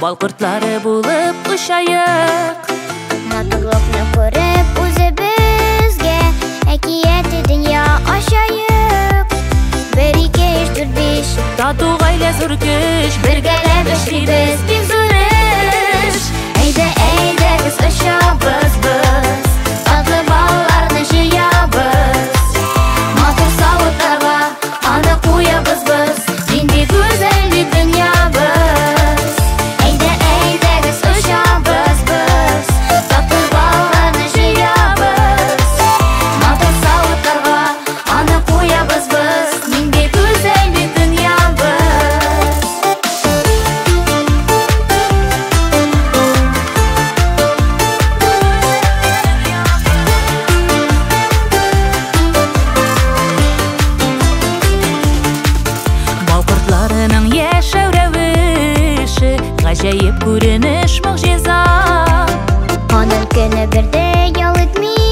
бал кортлары булып ұшайық. Матурлыкны күреп үзебезгә әкияте дөнья ачайык. Бер ике өч дүрт биш Тату гаилә зур көч, бергәләп эшлибез бик зур эш. Әйдәгез очабыз без, татлы балларны җыябыз. Матур савытларга аны куябыз без, нинди гүзәл бит дөньябыз. Әйдәгез очабыз без, татлы балларны җыябыз. Матур савытларга аны куябыз без, нинди гүзәл бит дөньябыз. Бал кортларының яшәү рәвеше, гаҗәеп күренеш, могҗиза. Аның көне бердә ял итми